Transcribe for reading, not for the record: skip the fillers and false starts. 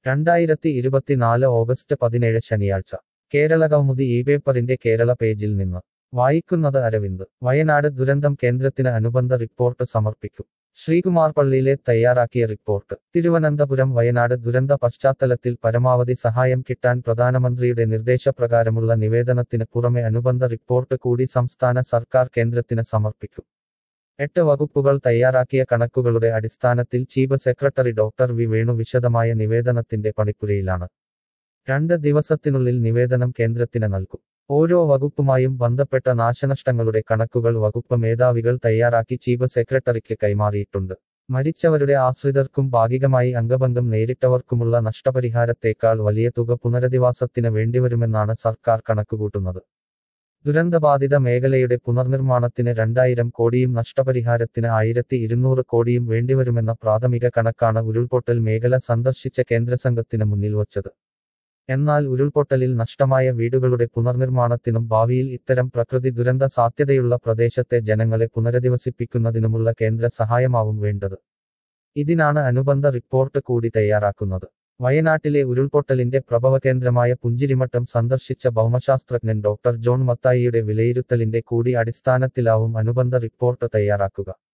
2024 August 17 ശനിയാഴ്ച കേരളകൗമുദി പേപ്പറിന്റെ കേരള പേജിൽ നിന്ന് വായിക്കുന്നത് അരവിന്ദ്. വയനാട് ദുരന്തം കേന്ദ്രത്തിന് അനുബന്ധ റിപ്പോർട്ട് സമർപ്പിക്കും. ശ്രീകുമാർ പള്ളിയിലെ തയ്യാറാക്കിയ റിപ്പോർട്ട്. തിരുവനന്തപുരം. വയനാട് ദുരന്ത പശ്ചാത്തലത്തിൽ പരമാവധി സഹായം കിട്ടാൻ പ്രധാനമന്ത്രിയുടെ നിർദ്ദേശപ്രകാരമുള്ള നിവേദനത്തിന് പുറമെ അനുബന്ധ റിപ്പോർട്ട് കൂടി സംസ്ഥാന സർക്കാർ കേന്ദ്രത്തിന് സമർപ്പിക്കും. 8 വകുപ്പുകൾ തയ്യാറാക്കിയ കണക്കുകളുടെ അടിസ്ഥാനത്തിൽ chief secretary doctor V Venu വിശദമായ നിവേദനത്തിന്റെ പണിപ്പുരയിലാണ്. 2 ദിവസത്തിനുള്ളിൽ നിവേദനം കേന്ദ്രത്തിന് നൽകും. ഓരോ വകുപ്പുമായും ബന്ധപ്പെട്ട നാശനഷ്ടങ്ങളുടെ കണക്കുകൾ വകുപ്പ് മേധാവികൾ തയ്യാറാക്കി ചീഫ് സെക്രട്ടറിക്ക് കൈമാറിയിട്ടുണ്ട്. മരിച്ചവരുടെ ആശ്രിതർക്കും ഭാഗികമായി അംഗഭംഗം നേരിട്ടവർക്കുമുള്ള നഷ്ടപരിഹാരത്തേക്കാൾ വലിയ തുക പുനരധിവാസത്തിന് വേണ്ടിവരുമെന്നാണ് സർക്കാർ കണക്കുകൂട്ടുന്നത്. ദുരന്തബാധിത മേഖലയുടെ പുനർനിർമ്മാണത്തിന് 2000 കോടിയും നഷ്ടപരിഹാരത്തിന് 1200 കോടിയും വേണ്ടിവരുമെന്ന പ്രാഥമിക കണക്കാണ് ഉരുൾപൊട്ടൽ മേഖല സന്ദർശിച്ച കേന്ദ്രസംഘത്തിന് മുന്നിൽ വച്ചത്. എന്നാൽ ഉരുൾപൊട്ടലിൽ നഷ്ടമായ വീടുകളുടെ പുനർനിർമ്മാണത്തിനും ഭാവിയിൽ ഇത്തരം പ്രകൃതി ദുരന്ത സാധ്യതയുള്ള പ്രദേശത്തെ ജനങ്ങളെ പുനരധിവസിപ്പിക്കുന്നതിനുമുള്ള കേന്ദ്ര സഹായമാവും വേണ്ടത്. ഇതിനാണ് അനുബന്ധ റിപ്പോർട്ട് കൂടി തയ്യാറാക്കുന്നത്. വയനാട്ടിലെ ഉരുൾപൊട്ടലിന്റെ പ്രഭവകേന്ദ്രമായ പുഞ്ചിരിമട്ടം സന്ദർശിച്ച ഭൗമശാസ്ത്രജ്ഞൻ ഡോക്ടർ ജോൺ മത്തായിയുടെ വിലയിരുത്തലിന്റെ കൂടി അടിസ്ഥാനത്തിലാവും അനുബന്ധ റിപ്പോർട്ട് തയ്യാറാക്കുക.